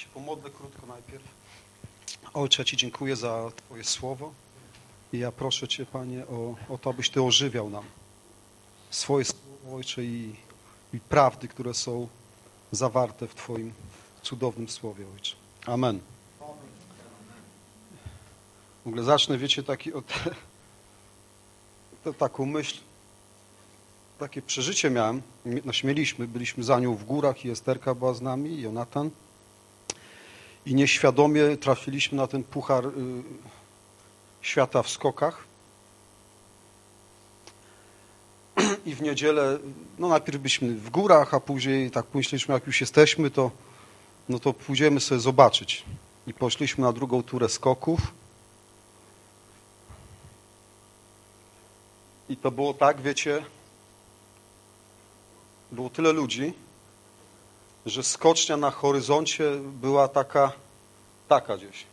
się pomodlę krótko najpierw. Ojcze, ja Ci dziękuję za Twoje słowo i ja proszę Cię, Panie, o to, abyś Ty ożywiał nam swoje słowo, Ojcze, i prawdy, które są zawarte w Twoim cudownym słowie, Ojcze. Amen. W ogóle zacznę, wiecie, taką myśl, takie przeżycie miałem, byliśmy za nią w górach i Esterka była z nami, i Jonatan. I nieświadomie trafiliśmy na ten puchar świata w skokach. I w niedzielę, no najpierw byliśmy w górach, a później tak pomyśleliśmy, jak już jesteśmy, to pójdziemy sobie zobaczyć. I poszliśmy na drugą turę skoków. I to było tak, wiecie, było tyle ludzi, że skocznia na horyzoncie była taka gdzieś.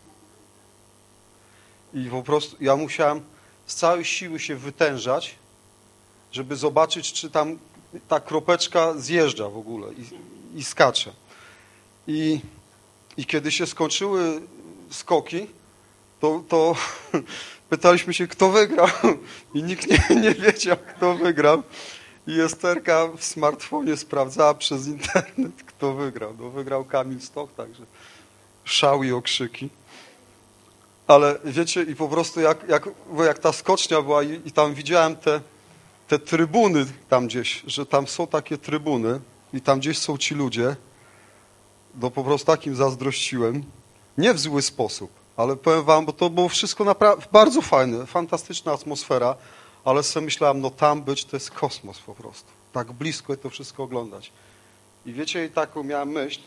I po prostu ja musiałem z całej siły się wytężać, żeby zobaczyć, czy tam ta kropeczka zjeżdża w ogóle i skacze. I kiedy się skończyły skoki, to pytaliśmy się, kto wygrał. I nikt nie wiedział, kto wygrał. I Esterka w smartfonie sprawdzała przez internet, kto wygrał. No, wygrał Kamil Stoch, także szał i okrzyki. Ale wiecie, i po prostu jak ta skocznia była i tam widziałem te trybuny tam gdzieś, że tam są takie trybuny i tam gdzieś są ci ludzie, no po prostu takim zazdrościłem. Nie w zły sposób, ale powiem wam, bo to było wszystko naprawdę bardzo fajne, fantastyczna atmosfera, ale sobie myślałem, no tam być to jest kosmos po prostu. Tak blisko to wszystko oglądać. I wiecie, i taką miałem myśl,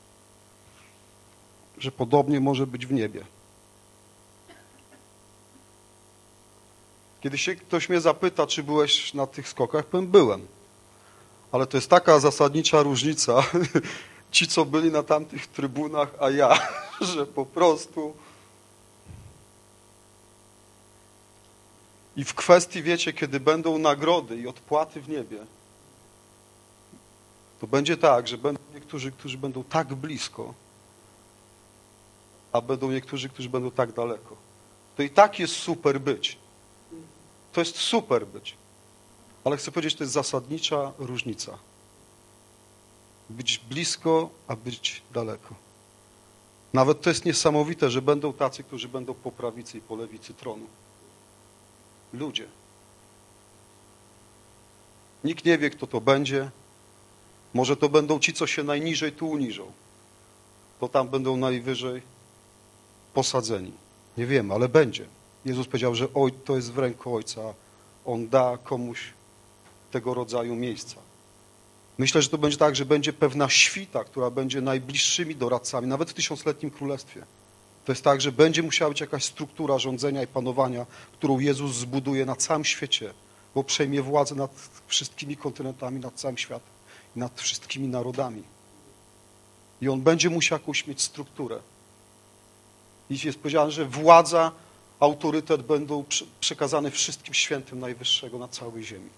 że podobnie może być w niebie. Kiedy się ktoś mnie zapyta, czy byłeś na tych skokach, powiem, byłem. Ale to jest taka zasadnicza różnica, ci, co byli na tamtych trybunach, a ja, że po prostu... I w kwestii, wiecie, kiedy będą nagrody i odpłaty w niebie, to będzie tak, że będą niektórzy, którzy będą tak blisko, a będą niektórzy, którzy będą tak daleko. To i tak jest super być. To jest super być. Ale chcę powiedzieć, to jest zasadnicza różnica. Być blisko, a być daleko. Nawet to jest niesamowite, że będą tacy, którzy będą po prawicy i po lewicy tronu. Ludzie. Nikt nie wie, kto to będzie. Może to będą ci, co się najniżej tu uniżą. To tam będą najwyżej posadzeni. Nie wiemy, ale będzie. Jezus powiedział, że to jest w ręku Ojca. On da komuś tego rodzaju miejsca. Myślę, że to będzie tak, że będzie pewna świta, która będzie najbliższymi doradcami, nawet w 1000-letnim królestwie. To jest tak, że będzie musiała być jakaś struktura rządzenia i panowania, którą Jezus zbuduje na całym świecie, bo przejmie władzę nad wszystkimi kontynentami, nad całym światem i nad wszystkimi narodami. I on będzie musiał jakąś mieć strukturę. I jest powiedziane, że władza, autorytet będą przekazane wszystkim świętym Najwyższego na całej ziemi.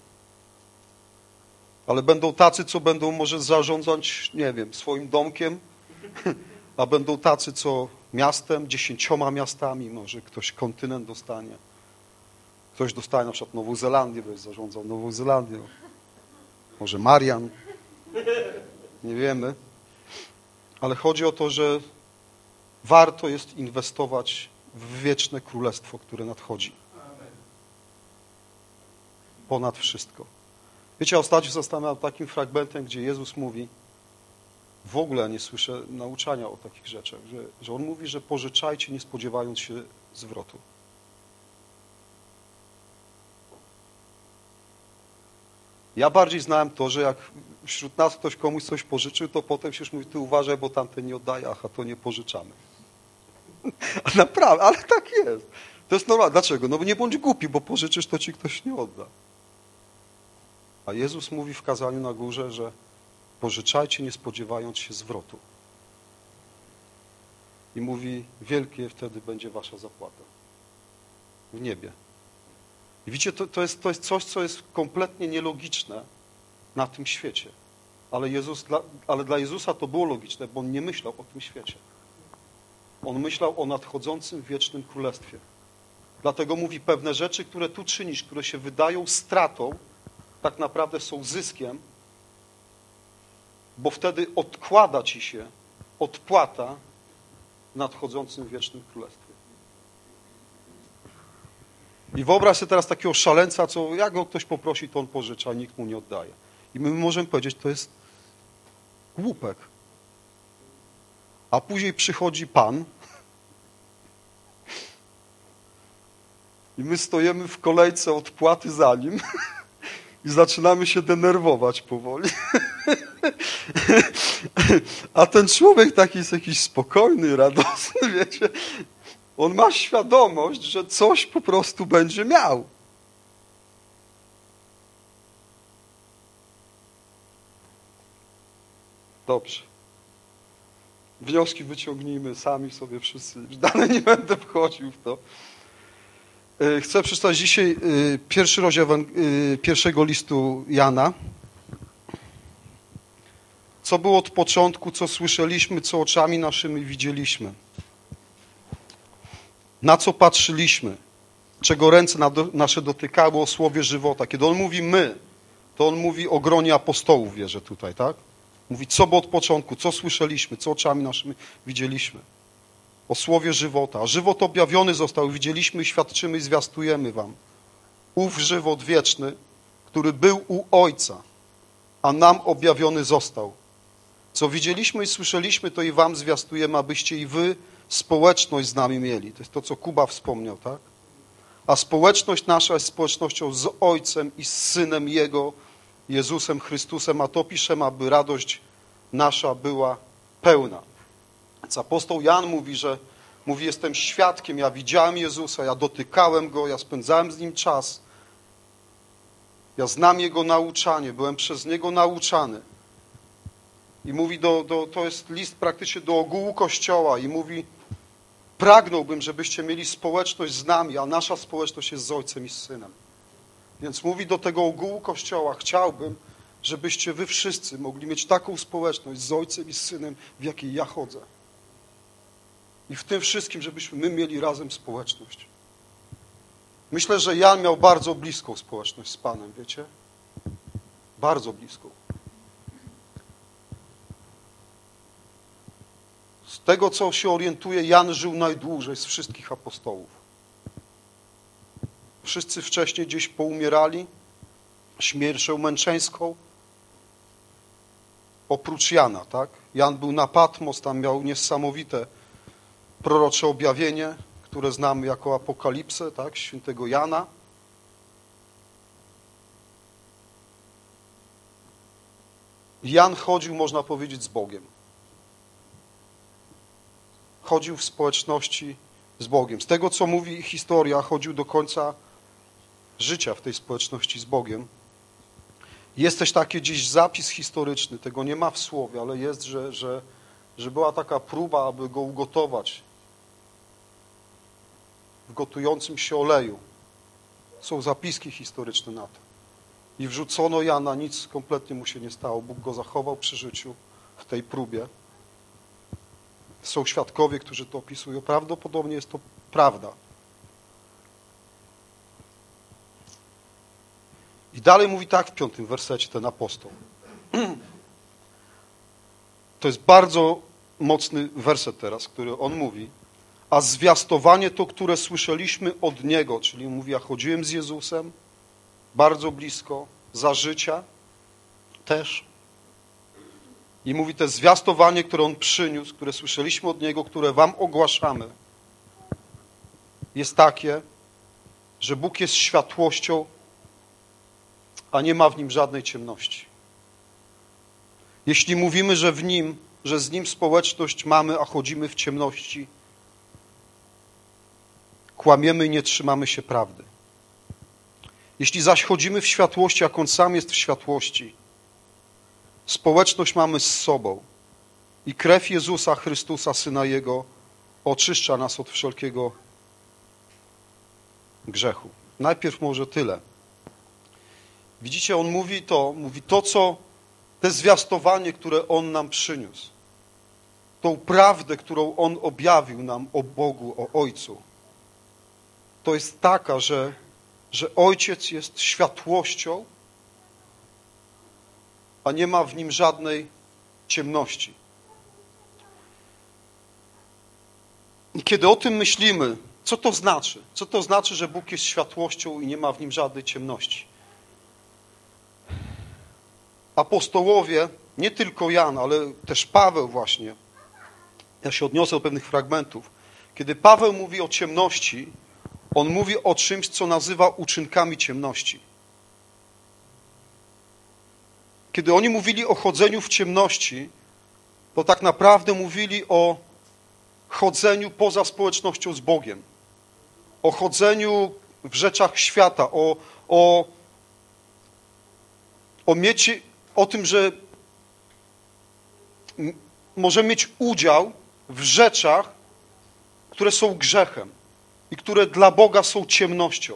Ale będą tacy, co będą może zarządzać, nie wiem, swoim domkiem, a będą tacy, co miastem, 10 miastami, może ktoś kontynent dostanie. Ktoś dostanie na przykład Nową Zelandię, będzie zarządzał Nową Zelandią. Może Marian. Nie wiemy. Ale chodzi o to, że warto jest inwestować w wieczne królestwo, które nadchodzi. Ponad wszystko. Wiecie, ostatnio zastanawiam takim fragmentem, gdzie Jezus mówi, w ogóle nie słyszę nauczania o takich rzeczach, że On mówi, że pożyczajcie, nie spodziewając się zwrotu. Ja bardziej znałem to, że jak wśród nas ktoś komuś coś pożyczył, to potem się już mówi, ty uważaj, bo tamten nie oddaje, aha, to nie pożyczamy. A naprawdę, ale tak jest. To jest normalne. Dlaczego? No bo nie bądź głupi, bo pożyczysz, to ci ktoś nie odda. A Jezus mówi w kazaniu na górze, że pożyczajcie, nie spodziewając się zwrotu. I mówi, wielkie wtedy będzie wasza zapłata. W niebie. I widzicie, to jest coś, co jest kompletnie nielogiczne na tym świecie. ale dla Jezusa to było logiczne, bo On nie myślał o tym świecie. On myślał o nadchodzącym wiecznym królestwie. Dlatego mówi, pewne rzeczy, które tu czynisz, które się wydają stratą, tak naprawdę są zyskiem, bo wtedy odkłada ci się odpłata w nadchodzącym wiecznym królestwie. I wyobraź sobie teraz takiego szaleńca, co jak go ktoś poprosi, to on pożycza, a nikt mu nie oddaje. I my możemy powiedzieć, to jest głupek. A później przychodzi Pan i my stojemy w kolejce odpłaty za Nim i zaczynamy się denerwować powoli. A ten człowiek taki jest jakiś spokojny, radosny, wiecie. On ma świadomość, że coś po prostu będzie miał. Dobrze. Wnioski wyciągnijmy sami sobie wszyscy. Dalej nie będę wchodził w to. Chcę przeczytać dzisiaj pierwszy rozdział pierwszego listu Jana. Co było od początku, co słyszeliśmy, co oczami naszymi widzieliśmy. Na co patrzyliśmy, czego ręce nasze dotykały, o słowie żywota. Kiedy on mówi my, to on mówi o gronie apostołów, wierzę tutaj, tak? Mówi, co było od początku, co słyszeliśmy, co oczami naszymi widzieliśmy. O słowie żywota. A żywot objawiony został, widzieliśmy, świadczymy i zwiastujemy wam. Ów żywot wieczny, który był u Ojca, a nam objawiony został. Co widzieliśmy i słyszeliśmy, to i wam zwiastujemy, abyście i wy społeczność z nami mieli. To jest to, co Kuba wspomniał, tak? A społeczność nasza jest społecznością z Ojcem i z Synem Jego, Jezusem Chrystusem, a to piszemy, aby radość nasza była pełna. Więc apostoł Jan mówi, jestem świadkiem, ja widziałem Jezusa, ja dotykałem Go, ja spędzałem z Nim czas, ja znam Jego nauczanie, byłem przez Niego nauczany. I mówi, to jest list praktycznie do ogółu Kościoła i mówi, pragnąłbym, żebyście mieli społeczność z nami, a nasza społeczność jest z Ojcem i z Synem. Więc mówi do tego ogółu Kościoła, chciałbym, żebyście wy wszyscy mogli mieć taką społeczność z Ojcem i z Synem, w jakiej ja chodzę. I w tym wszystkim, żebyśmy my mieli razem społeczność. Myślę, że Jan miał bardzo bliską społeczność z Panem, wiecie? Bardzo bliską. Z tego, co się orientuje, Jan żył najdłużej z wszystkich apostołów. Wszyscy wcześniej gdzieś poumierali śmiercią męczeńską. Oprócz Jana, tak? Jan był na Patmos, tam miał niesamowite prorocze objawienie, które znamy jako Apokalipsę, tak? Świętego Jana. Jan chodził, można powiedzieć, z Bogiem. Chodził w społeczności z Bogiem. Z tego, co mówi historia, chodził do końca życia w tej społeczności z Bogiem. Jest też taki gdzieś zapis historyczny, tego nie ma w słowie, ale jest, że była taka próba, aby go ugotować w gotującym się oleju. Są zapiski historyczne na to. I wrzucono Jana, nic kompletnie mu się nie stało. Bóg go zachował przy życiu w tej próbie. Są świadkowie, którzy to opisują. Prawdopodobnie jest to prawda. I dalej mówi tak w 5. wersecie ten apostoł. To jest bardzo mocny werset teraz, który on mówi. A zwiastowanie to, które słyszeliśmy od Niego, czyli mówi, ja chodziłem z Jezusem bardzo blisko, za życia też. I mówi, to zwiastowanie, które On przyniósł, które słyszeliśmy od Niego, które wam ogłaszamy, jest takie, że Bóg jest światłością, a nie ma w Nim żadnej ciemności. Jeśli mówimy, że z Nim społeczność mamy, a chodzimy w ciemności, kłamiemy i nie trzymamy się prawdy. Jeśli zaś chodzimy w światłości, jak On sam jest w światłości, społeczność mamy z sobą i krew Jezusa Chrystusa, Syna Jego, oczyszcza nas od wszelkiego grzechu. Najpierw może tyle. Widzicie, on mówi to, co te zwiastowanie, które On nam przyniósł, tą prawdę, którą On objawił nam o Bogu, o Ojcu, to jest taka, że Ojciec jest światłością, a nie ma w Nim żadnej ciemności. I kiedy o tym myślimy, co to znaczy? Co to znaczy, że Bóg jest światłością i nie ma w Nim żadnej ciemności? Apostołowie, nie tylko Jan, ale też Paweł właśnie, ja się odniosę do pewnych fragmentów, kiedy Paweł mówi o ciemności, on mówi o czymś, co nazywa uczynkami ciemności. Kiedy oni mówili o chodzeniu w ciemności, to tak naprawdę mówili o chodzeniu poza społecznością z Bogiem, o chodzeniu w rzeczach świata, o tym, że możemy mieć udział w rzeczach, które są grzechem i które dla Boga są ciemnością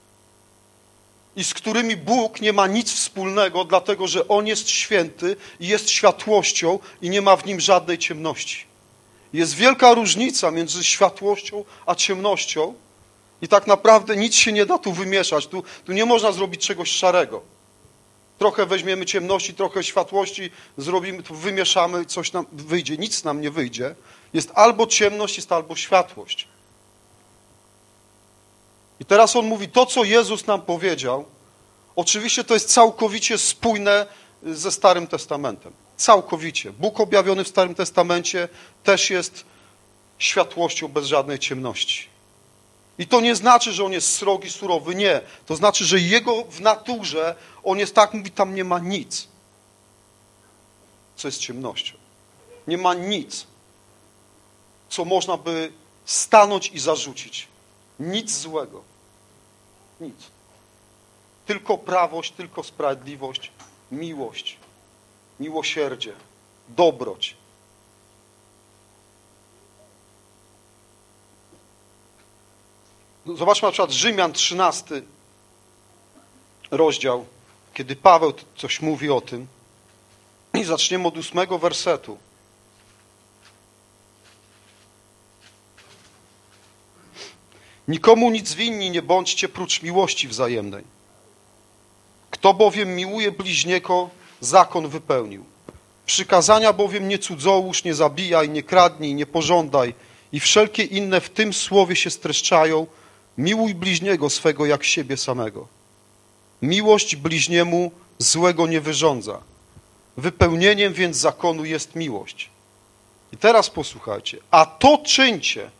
i z którymi Bóg nie ma nic wspólnego, dlatego że On jest święty i jest światłością i nie ma w Nim żadnej ciemności. Jest wielka różnica między światłością a ciemnością i tak naprawdę nic się nie da tu wymieszać. Tu nie można zrobić czegoś szarego. Trochę weźmiemy ciemności, trochę światłości, zrobimy, to wymieszamy, coś nam wyjdzie. Nic nam nie wyjdzie. Jest albo ciemność, jest albo światłość. I teraz on mówi, to co Jezus nam powiedział, oczywiście to jest całkowicie spójne ze Starym Testamentem. Całkowicie. Bóg objawiony w Starym Testamencie też jest światłością bez żadnej ciemności. I to nie znaczy, że on jest srogi, surowy, nie. To znaczy, że jego w naturze, on jest tak, mówi, tam nie ma nic, co jest ciemnością. Nie ma nic, co można by stanąć i zarzucić. Nic złego. Nic. Tylko prawość, tylko sprawiedliwość, miłość, miłosierdzie, dobroć. Zobaczmy na przykład Rzymian 13 rozdział, kiedy Paweł coś mówi o tym. I zaczniemy od 8 wersetu. Nikomu nic winni nie bądźcie prócz miłości wzajemnej. Kto bowiem miłuje bliźniego, zakon wypełnił. Przykazania bowiem nie cudzołóż, nie zabijaj, nie kradnij, nie pożądaj i wszelkie inne w tym słowie się streszczają. Miłuj bliźniego swego jak siebie samego. Miłość bliźniemu złego nie wyrządza. Wypełnieniem więc zakonu jest miłość. I teraz posłuchajcie. A to czyńcie,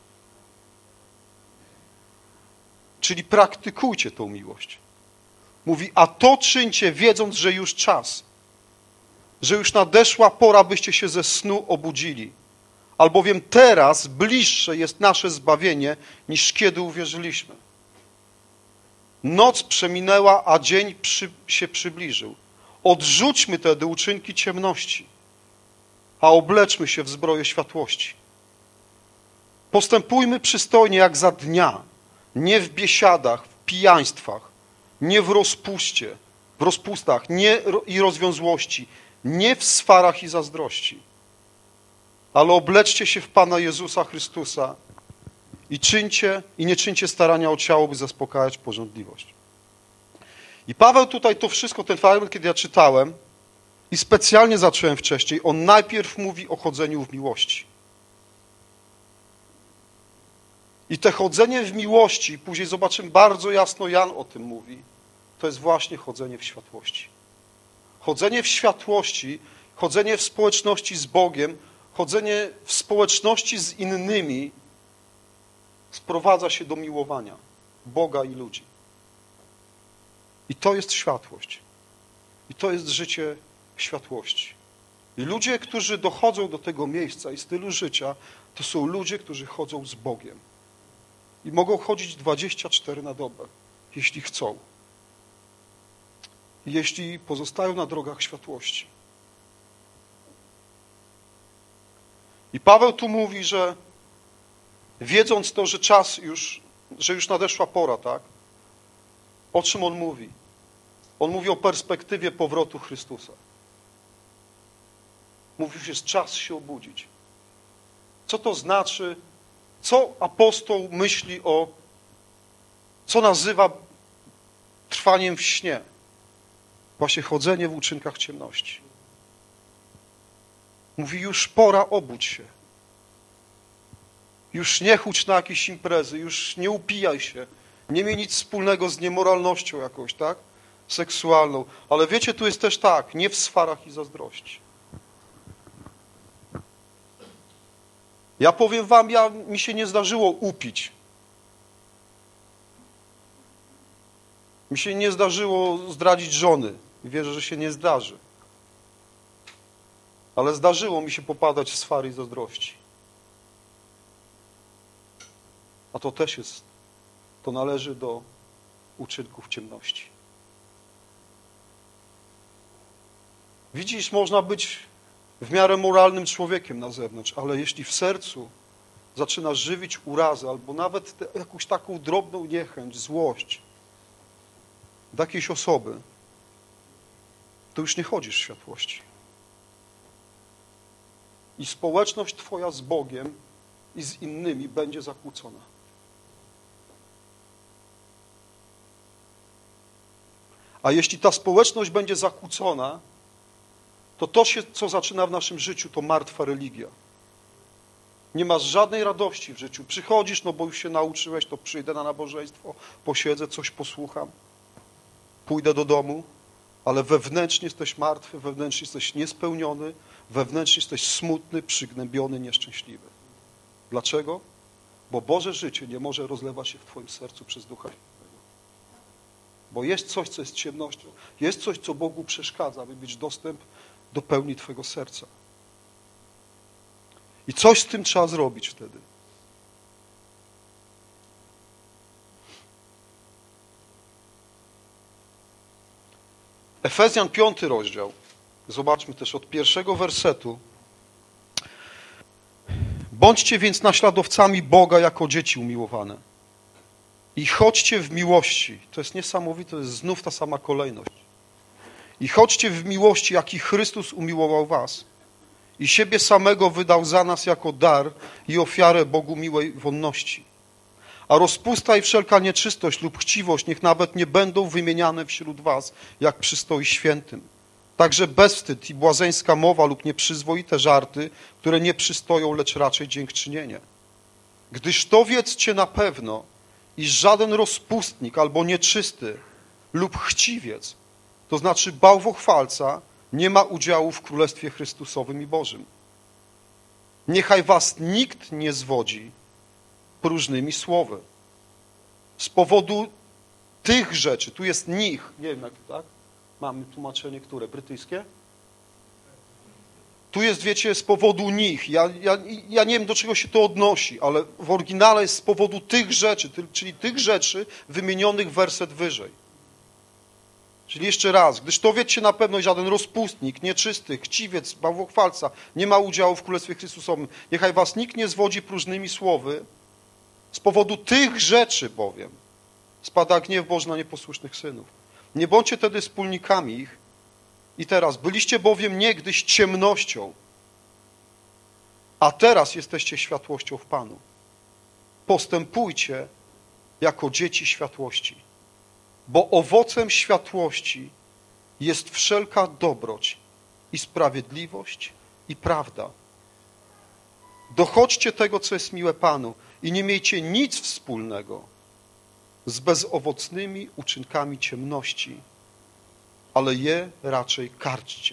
czyli praktykujcie tą miłość. Mówi, a to czyńcie, wiedząc, że już czas, że już nadeszła pora, byście się ze snu obudzili. Albowiem teraz bliższe jest nasze zbawienie, niż kiedy uwierzyliśmy. Noc przeminęła, a dzień się przybliżył. Odrzućmy tedy uczynki ciemności, a obleczmy się w zbroję światłości. Postępujmy przystojnie jak za dnia, nie w biesiadach, w pijaństwach, nie w rozpustach, nie i rozwiązłości, nie w swarach i zazdrości, ale obleczcie się w Pana Jezusa Chrystusa i nie czyńcie starania o ciało, by zaspokajać pożądliwość. I Paweł tutaj to wszystko, ten fragment, kiedy ja czytałem i specjalnie zacząłem wcześniej, on najpierw mówi o chodzeniu w miłości. I te chodzenie w miłości, później zobaczymy bardzo jasno, Jan o tym mówi, to jest właśnie chodzenie w światłości. Chodzenie w światłości, chodzenie w społeczności z Bogiem, chodzenie w społeczności z innymi sprowadza się do miłowania Boga i ludzi. I to jest światłość. I to jest życie w światłości. I ludzie, którzy dochodzą do tego miejsca i stylu życia, to są ludzie, którzy chodzą z Bogiem. I mogą chodzić 24 na dobę, jeśli chcą. I jeśli pozostają na drogach światłości. I Paweł tu mówi, że wiedząc to, że czas już, że już nadeszła pora, tak? O czym on mówi? On mówi o perspektywie powrotu Chrystusa. Mówi, już jest czas się obudzić. Co to znaczy? Co apostoł myśli co nazywa trwaniem w śnie? Właśnie chodzenie w uczynkach ciemności. Mówi, już pora, obudź się. Już nie chudź na jakieś imprezy, już nie upijaj się. Nie miej nic wspólnego z niemoralnością jakąś, tak? Seksualną. Ale wiecie, tu jest też tak, nie w swarach i zazdrości. Ja powiem wam, mi się nie zdarzyło upić. Mi się nie zdarzyło zdradzić żony. I wierzę, że się nie zdarzy. Ale zdarzyło mi się popadać w swary i zazdrości. A to też jest, to należy do uczynków ciemności. Widzisz, można być w miarę moralnym człowiekiem na zewnątrz, ale jeśli w sercu zaczynasz żywić urazę albo nawet jakąś taką drobną niechęć, złość do jakiejś osoby, to już nie chodzisz w światłości. I społeczność twoja z Bogiem i z innymi będzie zakłócona. A jeśli ta społeczność będzie zakłócona, to co zaczyna w naszym życiu, to martwa religia. Nie masz żadnej radości w życiu. Przychodzisz, no bo już się nauczyłeś, to przyjdę na nabożeństwo, posiedzę, coś posłucham, pójdę do domu, ale wewnętrznie jesteś martwy, wewnętrznie jesteś niespełniony, wewnętrznie jesteś smutny, przygnębiony, nieszczęśliwy. Dlaczego? Bo Boże życie nie może rozlewać się w twoim sercu przez Ducha Świętego. Bo jest coś, co jest ciemnością. Jest coś, co Bogu przeszkadza, aby mieć dostęp do pełni twojego serca. I coś z tym trzeba zrobić wtedy. Efezjan 5 rozdział. Zobaczmy też od 1 wersetu. Bądźcie więc naśladowcami Boga jako dzieci umiłowane. I chodźcie w miłości. To jest niesamowite, to jest znów ta sama kolejność. I chodźcie w miłości, jaki Chrystus umiłował was. I siebie samego wydał za nas jako dar i ofiarę Bogu miłej wonności. A rozpusta i wszelka nieczystość lub chciwość niech nawet nie będą wymieniane wśród was, jak przystoi świętym. Także bezwstyd i błazeńska mowa lub nieprzyzwoite żarty, które nie przystoją, lecz raczej dziękczynienie. Gdyż to wiedzcie na pewno, iż żaden rozpustnik albo nieczysty lub chciwiec, to znaczy bałwochwalca, nie ma udziału w Królestwie Chrystusowym i Bożym. Niechaj was nikt nie zwodzi próżnymi słowy. Z powodu tych rzeczy, tu jest nich, nie wiem jak, tak? Mamy tłumaczenie, które? Brytyjskie? Tu jest, wiecie, z powodu nich. Ja nie wiem, do czego się to odnosi, ale w oryginale jest z powodu tych rzeczy, czyli tych rzeczy wymienionych werset wyżej. Czyli jeszcze raz, gdyż to wiecie na pewno, że żaden rozpustnik, nieczysty, chciwiec, bałwochwalca nie ma udziału w Królestwie Chrystusowym. Niechaj was nikt nie zwodzi próżnymi słowy. Z powodu tych rzeczy bowiem spada gniew Boży na nieposłusznych synów. Nie bądźcie tedy wspólnikami ich. I teraz, byliście bowiem niegdyś ciemnością, a teraz jesteście światłością w Panu. Postępujcie jako dzieci światłości, bo owocem światłości jest wszelka dobroć i sprawiedliwość i prawda. Dochodźcie tego, co jest miłe Panu i nie miejcie nic wspólnego z bezowocnymi uczynkami ciemności, ale je raczej karćcie.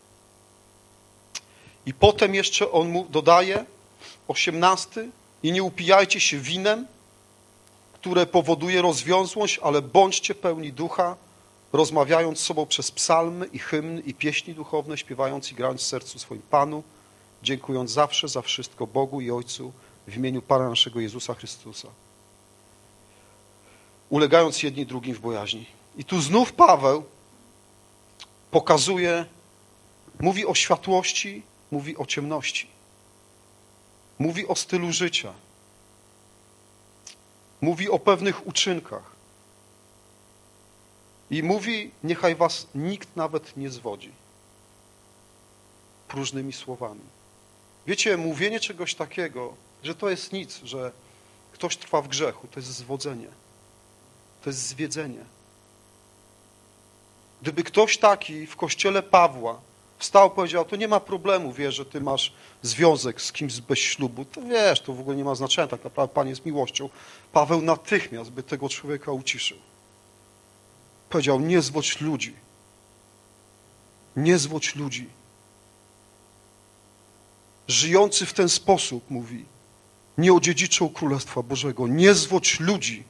I potem jeszcze on mu dodaje, 18, i nie upijajcie się winem, które powoduje rozwiązłość, ale bądźcie pełni ducha, rozmawiając z sobą przez psalmy i hymny i pieśni duchowne, śpiewając i grając w sercu swoim Panu, dziękując zawsze za wszystko Bogu i Ojcu w imieniu Pana naszego Jezusa Chrystusa. Ulegając jedni drugim w bojaźni. I tu znów Paweł pokazuje, mówi o światłości, mówi o ciemności. Mówi o stylu życia. Mówi o pewnych uczynkach. I mówi, niechaj was nikt nawet nie zwodzi. próżnymi słowami. Wiecie, mówienie czegoś takiego, że to jest nic, że ktoś trwa w grzechu, to jest zwodzenie. To jest zwiedzenie. Gdyby ktoś taki w kościele Pawła wstał i powiedział, to nie ma problemu, wiesz, że ty masz związek z kimś bez ślubu, to wiesz, to w ogóle nie ma znaczenia, tak naprawdę Pan jest miłością. Paweł natychmiast by tego człowieka uciszył. Powiedział, nie zwodź ludzi. Nie zwodź ludzi. Żyjący w ten sposób, mówi, nie odziedziczą Królestwa Bożego. Nie zwodź ludzi.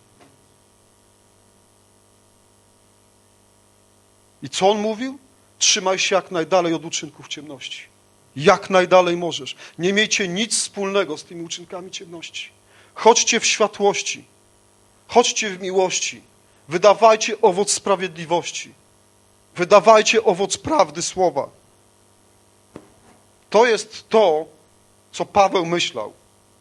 I co on mówił? Trzymaj się jak najdalej od uczynków ciemności. Jak najdalej możesz. Nie miejcie nic wspólnego z tymi uczynkami ciemności. Chodźcie w światłości. Chodźcie w miłości. Wydawajcie owoc sprawiedliwości. Wydawajcie owoc prawdy słowa. To jest to, co Paweł myślał.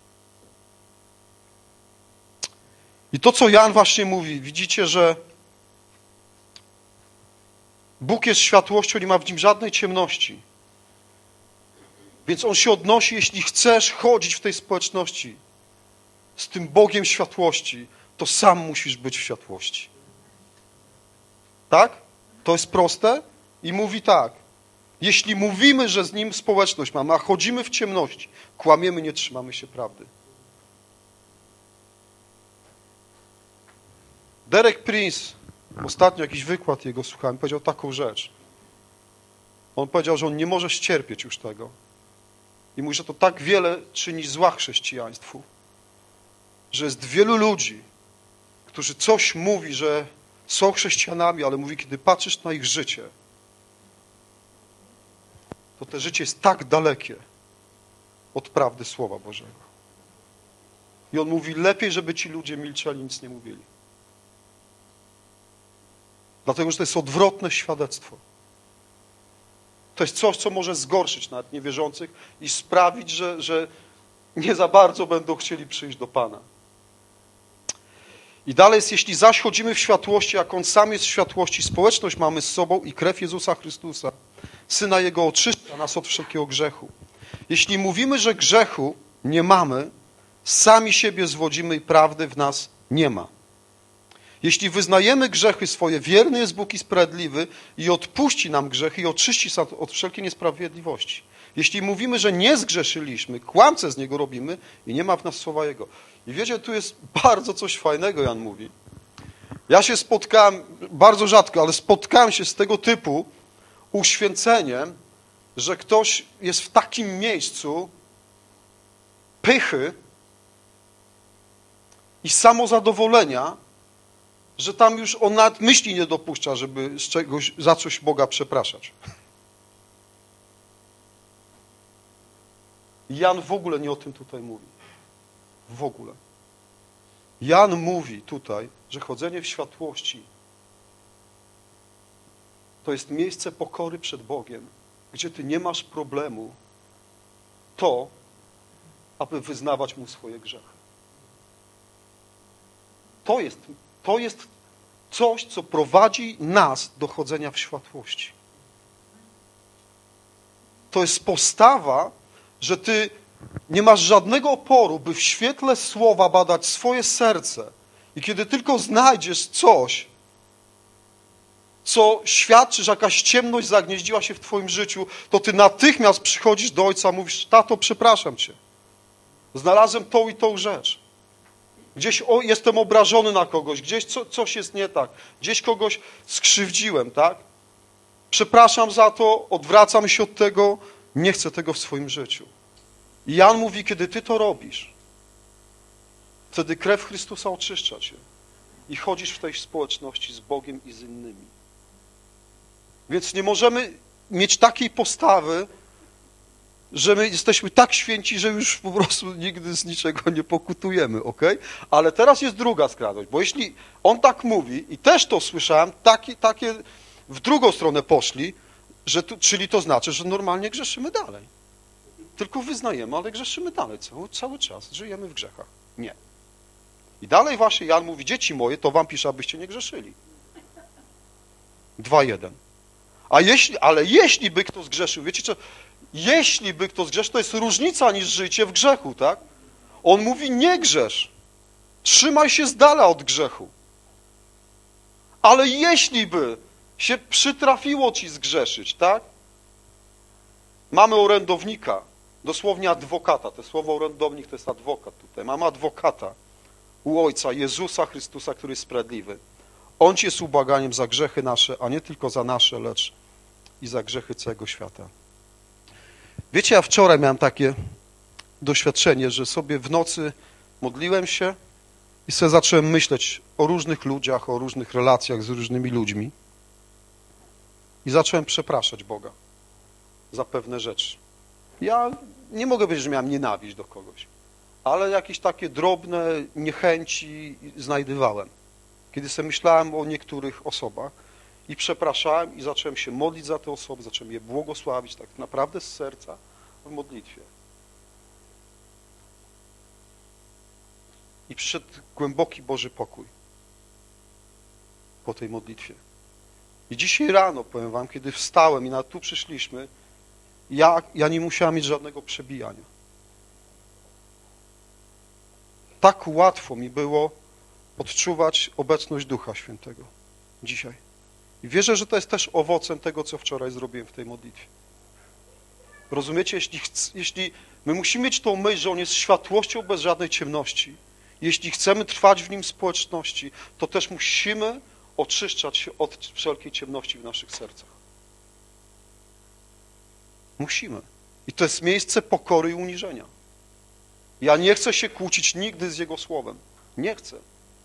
I to, co Jan właśnie mówi, widzicie, że Bóg jest światłością, nie ma w nim żadnej ciemności. Więc on się odnosi, jeśli chcesz chodzić w tej społeczności z tym Bogiem światłości, to sam musisz być w światłości. Tak? To jest proste? I mówi tak. Jeśli mówimy, że z nim społeczność mamy, a chodzimy w ciemności, kłamiemy, nie trzymamy się prawdy. Derek Prince, ostatnio jakiś wykład jego słuchałem, powiedział taką rzecz. On powiedział, że on nie może ścierpieć już tego. I mówi, że to tak wiele czyni zła chrześcijaństwu, że jest wielu ludzi, którzy coś mówi, że są chrześcijanami, ale mówi, kiedy patrzysz na ich życie, to to życie jest tak dalekie od prawdy Słowa Bożego. I on mówi, lepiej, żeby ci ludzie milczeli, nic nie mówili. Dlatego, że to jest odwrotne świadectwo. To jest coś, co może zgorszyć nawet niewierzących i sprawić, że nie za bardzo będą chcieli przyjść do Pana. I dalej jest, jeśli zaś chodzimy w światłości, jak On sam jest w światłości, społeczność mamy z sobą i krew Jezusa Chrystusa, Syna Jego oczyszcza nas od wszelkiego grzechu. Jeśli mówimy, że grzechu nie mamy, sami siebie zwodzimy i prawdy w nas nie ma. Jeśli wyznajemy grzechy swoje, wierny jest Bóg i sprawiedliwy i odpuści nam grzechy i oczyści nas od wszelkiej niesprawiedliwości. Jeśli mówimy, że nie zgrzeszyliśmy, kłamcę z Niego robimy i nie ma w nas słowa Jego. I wiecie, tu jest bardzo coś fajnego, Jan mówi. Ja się spotkałem, bardzo rzadko, ale spotkałem się z tego typu uświęceniem, że ktoś jest w takim miejscu pychy i samozadowolenia, że tam już on nawet myśli nie dopuszcza, żeby z czegoś, za coś Boga przepraszać. Jan w ogóle nie o tym tutaj mówi. W ogóle. Jan mówi tutaj, że chodzenie w światłości to jest miejsce pokory przed Bogiem, gdzie ty nie masz problemu to, aby wyznawać Mu swoje grzechy. To jest coś, co prowadzi nas do chodzenia w światłości. To jest postawa, że ty nie masz żadnego oporu, by w świetle słowa badać swoje serce. I kiedy tylko znajdziesz coś, co świadczy, że jakaś ciemność zagnieździła się w twoim życiu, to ty natychmiast przychodzisz do Ojca, mówisz, tato, przepraszam cię. Znalazłem tą i tą rzecz. Gdzieś jestem obrażony na kogoś, gdzieś coś jest nie tak, gdzieś kogoś skrzywdziłem, tak? Przepraszam za to, odwracam się od tego, nie chcę tego w swoim życiu. I Jan mówi, kiedy ty to robisz, wtedy krew Chrystusa oczyszcza cię i chodzisz w tej społeczności z Bogiem i z innymi. Więc nie możemy mieć takiej postawy, że my jesteśmy tak święci, że już po prostu nigdy z niczego nie pokutujemy, okej? Ale teraz jest druga skrajność, bo jeśli on tak mówi, i też to słyszałem, takie w drugą stronę poszli, czyli to znaczy, że normalnie grzeszymy dalej. Tylko wyznajemy, ale grzeszymy dalej cały czas, żyjemy w grzechach. Nie. I dalej właśnie Jan mówi, dzieci moje, to wam pisze, abyście nie grzeszyli. 2:1. Ale jeśli by kto zgrzeszył, wiecie co? Jeśli by kto zgrzeszył, to jest różnica niż życie w grzechu, tak? On mówi, nie grzesz. Trzymaj się z dala od grzechu. Ale jeśli by się przytrafiło ci zgrzeszyć, tak? Mamy orędownika, dosłownie adwokata. To słowo orędownik to jest adwokat tutaj. Mamy adwokata u Ojca, Jezusa Chrystusa, który jest sprawiedliwy. On ci jest ubłaganiem za grzechy nasze, a nie tylko za nasze, lecz i za grzechy całego świata. Wiecie, ja wczoraj miałem takie doświadczenie, że sobie w nocy modliłem się i sobie zacząłem myśleć o różnych ludziach, o różnych relacjach z różnymi ludźmi i zacząłem przepraszać Boga za pewne rzeczy. Ja nie mogę powiedzieć, że miałem nienawiść do kogoś, ale jakieś takie drobne niechęci znajdowałem, kiedy sobie myślałem o niektórych osobach i przepraszałem i zacząłem się modlić za te osoby, zacząłem je błogosławić tak naprawdę z serca w modlitwie. I przyszedł głęboki Boży pokój po tej modlitwie. I dzisiaj rano, powiem wam, kiedy wstałem i nawet tu przyszliśmy, ja nie musiałem mieć żadnego przebijania. Tak łatwo mi było odczuwać obecność Ducha Świętego dzisiaj. I wierzę, że to jest też owocem tego, co wczoraj zrobiłem w tej modlitwie. Rozumiecie? Jeśli my musimy mieć tą myśl, że On jest światłością bez żadnej ciemności, jeśli chcemy trwać w Nim społeczności, to też musimy oczyszczać się od wszelkiej ciemności w naszych sercach. Musimy. I to jest miejsce pokory i uniżenia. Ja nie chcę się kłócić nigdy z Jego Słowem. Nie chcę.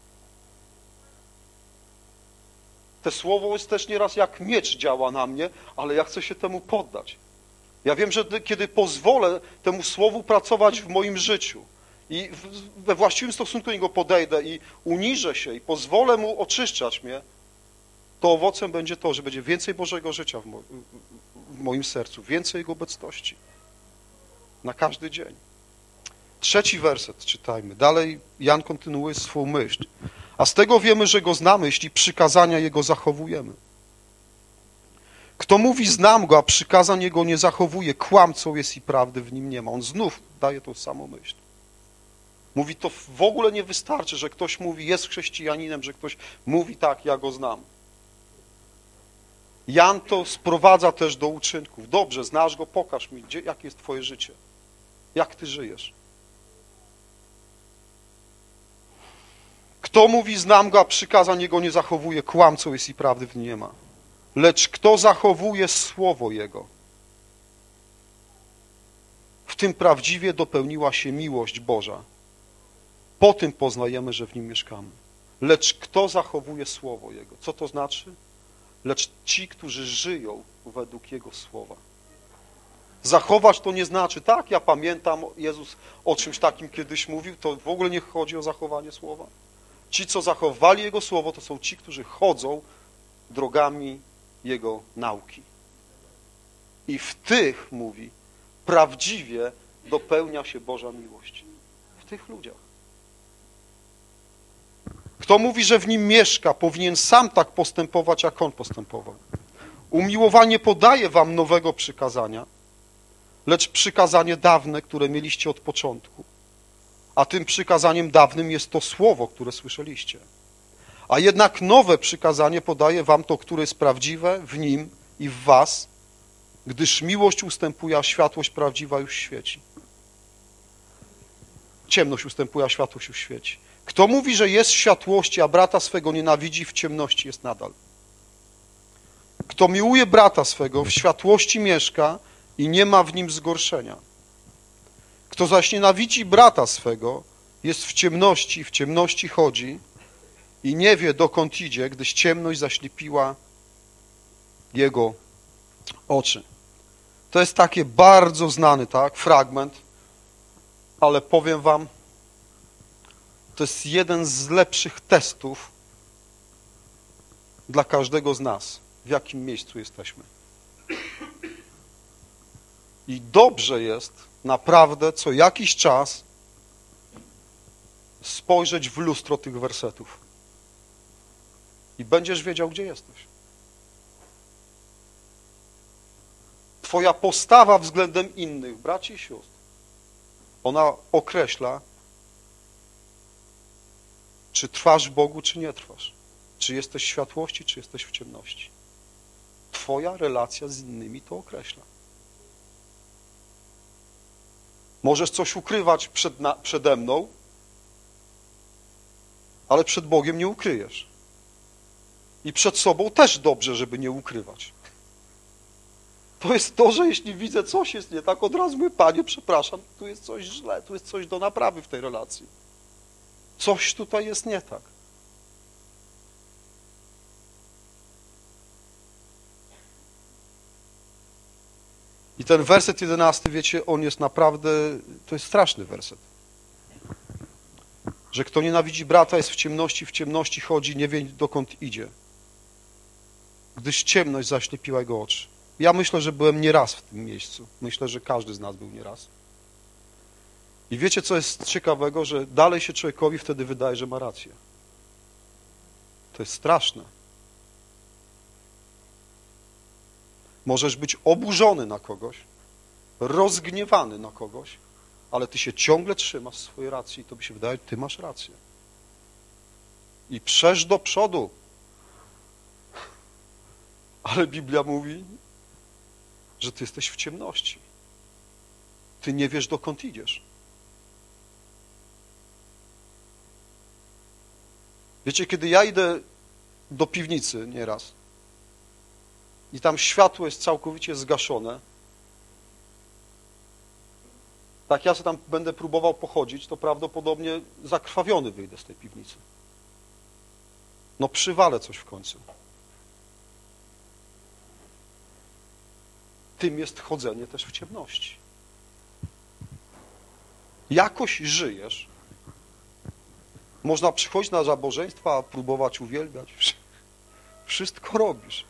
Te Słowo jest też nieraz jak miecz działa na mnie, ale ja chcę się temu poddać. Ja wiem, że kiedy pozwolę temu Słowu pracować w moim życiu i we właściwym stosunku do niego podejdę i uniżę się i pozwolę Mu oczyszczać mnie, to owocem będzie to, że będzie więcej Bożego życia w moim sercu, więcej Jego obecności na każdy dzień. 3 werset czytajmy. Dalej Jan kontynuuje swą myśl. A z tego wiemy, że Go znamy, jeśli przykazania Jego zachowujemy. Kto mówi, znam Go, a przykazań Jego nie zachowuje, kłamcą jest i prawdy w nim nie ma. On znów daje tą samą myśl. Mówi, to w ogóle nie wystarczy, że ktoś mówi, jest chrześcijaninem, że ktoś mówi, tak, ja Go znam. Jan to sprowadza też do uczynków. Dobrze, znasz Go, pokaż mi, jakie jest twoje życie. Jak ty żyjesz. Kto mówi, znam Go, a przykazań Jego nie zachowuje, kłamcą jest i prawdy w nim nie ma. Lecz kto zachowuje Słowo Jego, w tym prawdziwie dopełniła się miłość Boża. Po tym poznajemy, że w Nim mieszkamy. Lecz kto zachowuje Słowo Jego? Co to znaczy? Lecz ci, którzy żyją według Jego Słowa. Zachować to nie znaczy, tak, ja pamiętam, Jezus o czymś takim kiedyś mówił, to w ogóle nie chodzi o zachowanie Słowa. Ci, co zachowali Jego Słowo, to są ci, którzy chodzą drogami Jego nauki. I w tych, mówi, prawdziwie dopełnia się Boża miłość. W tych ludziach. Kto mówi, że w nim mieszka, powinien sam tak postępować, jak on postępował. Umiłowanie podaje wam nowego przykazania, lecz przykazanie dawne, które mieliście od początku. A tym przykazaniem dawnym jest to słowo, które słyszeliście. A jednak nowe przykazanie podaje wam to, które jest prawdziwe w nim i w was, gdyż miłość ustępuje, a światłość prawdziwa już świeci. Ciemność ustępuje, a światłość już świeci. Kto mówi, że jest w światłości, a brata swego nienawidzi, w ciemności jest nadal. Kto miłuje brata swego, w światłości mieszka i nie ma w nim zgorszenia. Kto zaś nienawidzi brata swego, jest w ciemności chodzi i nie wie, dokąd idzie, gdyż ciemność zaślepiła jego oczy. To jest taki bardzo znany, tak, fragment, ale powiem wam, to jest jeden z lepszych testów dla każdego z nas, w jakim miejscu jesteśmy. I dobrze jest naprawdę co jakiś czas spojrzeć w lustro tych wersetów. I będziesz wiedział, gdzie jesteś. Twoja postawa względem innych, braci i sióstr, ona określa, czy trwasz w Bogu, czy nie trwasz. Czy jesteś w światłości, czy jesteś w ciemności. Twoja relacja z innymi to określa. Możesz coś ukrywać przede mną, ale przed Bogiem nie ukryjesz. I przed sobą też dobrze, żeby nie ukrywać. To jest to, że jeśli widzę coś jest nie tak, od razu mówię, Panie, przepraszam, tu jest coś źle, tu jest coś do naprawy w tej relacji. Coś tutaj jest nie tak. I ten werset 11, wiecie, on jest naprawdę, to jest straszny werset. Że kto nienawidzi brata, jest w ciemności chodzi, nie wie dokąd idzie. Gdyż ciemność zaślepiła jego oczy. Ja myślę, że byłem nieraz w tym miejscu. Myślę, że każdy z nas był nieraz. I wiecie, co jest ciekawego? Że dalej się człowiekowi wtedy wydaje, że ma rację. To jest straszne. Możesz być oburzony na kogoś, rozgniewany na kogoś, ale ty się ciągle trzymasz swojej racji i to by się wydaje, ty masz rację. I przesz do przodu. Ale Biblia mówi, że ty jesteś w ciemności. Ty nie wiesz, dokąd idziesz. Wiecie, kiedy ja idę do piwnicy nieraz i tam światło jest całkowicie zgaszone, tak ja sobie tam będę próbował pochodzić, to prawdopodobnie zakrwawiony wyjdę z tej piwnicy. No przywalę coś w końcu. Tym jest chodzenie też w ciemności. Jakoś żyjesz. Można przychodzić na nabożeństwa, próbować uwielbiać. Wszystko robisz.